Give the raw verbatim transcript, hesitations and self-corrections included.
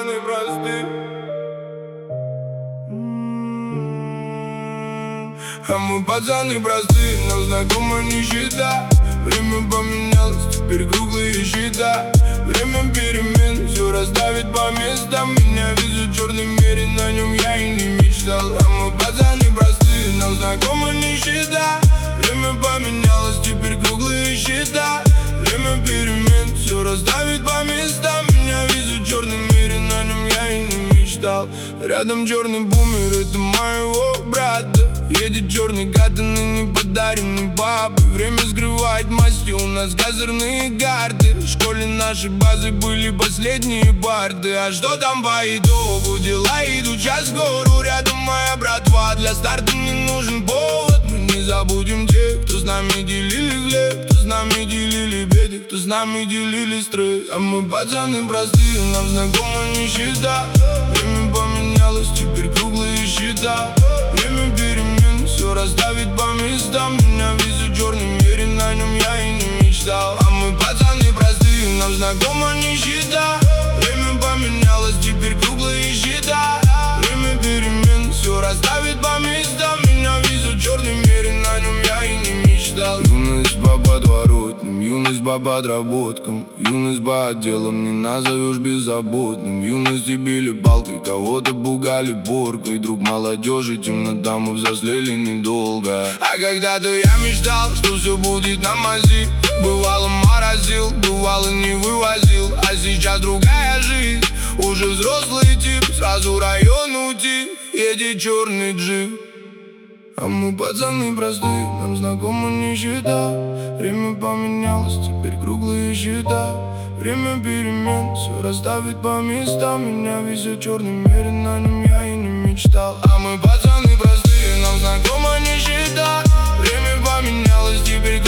пацаны просты. А мы пацаны просты, нам знакома нищета. Время поменялось, теперь круглые счета. Время перемен, все расставит по местам. Меня везет черный мерин, на нем я и не мечтал. А мы пацаны просты, нам знакома нищета. Время поменялось, теперь круглые счета. Время перемен, все расставит по местам. Меня везет черный мерин, на нем я и не мечтал. Рядом черный бумер, это моего брата. Едет черный катанный, неподаренный бабы. Время скрывает масти, у нас козырные карты. В школе нашей базы были последние парты. А что там по итогу? Дела идут час в гору. Рядом моя братва, для старта не нужен повод. Мы не забудем тех, кто с нами делили хлеб, кто с нами делили беды, кто с нами делили стресс. А мы пацаны простые, нам знакома нищета. Время поменялось, теперь круглые счета. Время перемен, все расставит по местам. Меня везет черный мерин, на нем я и не мечтал. А мы пацаны простые, нам знакома нищета. Время поменялось, теперь круглые счета. Время перемен, все расставит по местам. Меня везет черный мерин, на нем я и не мечтал. Юность по подворотням, юность по подработкам, юность по отделам не назовешь беззаботным. В юности били палкой, кого-то пугали поркой. Друг молодежи, темнота, мы взрослели недолго. А когда-то я мечтал, что все будет на мази. Бывало морозил, бывало не вывозил. А сейчас другая жизнь, уже взрослый тип. Сразу район уйти, едет черный джип. А мы пацаны простые, нам знакома нищета. Время поменялось, теперь круглые счета. Время перемен, все расставит по местам. Меня везет черный мерин, на нем я и не мечтал. А мы пацаны простые, нам знакома нищета. Время поменялось, теперь